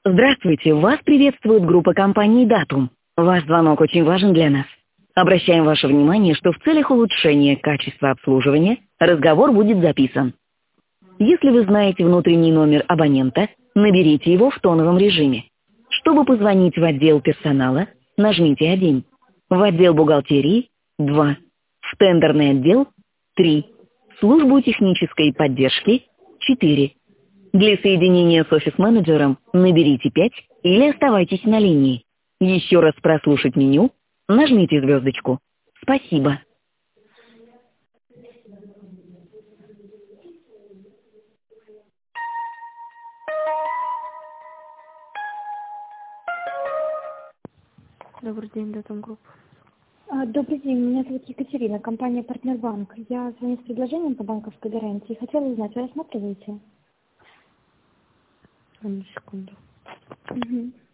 Здравствуйте, вас приветствует группа компании «Датум». Ваш звонок очень важен для нас. Обращаем ваше внимание, что в целях улучшения качества обслуживания разговор будет записан. Если вы знаете внутренний номер абонента, наберите его в тоновом режиме. Чтобы позвонить в отдел персонала, нажмите 1. В отдел бухгалтерии – 2. В тендерный отдел – 3. В службу технической поддержки – 4. Для соединения с офис-менеджером наберите 5 или оставайтесь на линии. Еще раз прослушать меню, нажмите звездочку. Спасибо. Добрый день, Датум Групп. Добрый день, меня зовут Екатерина, компания «Партнербанк». Я звоню с предложением по банковской гарантии. Хотела узнать, вы рассматриваете? Одну секунду. Угу.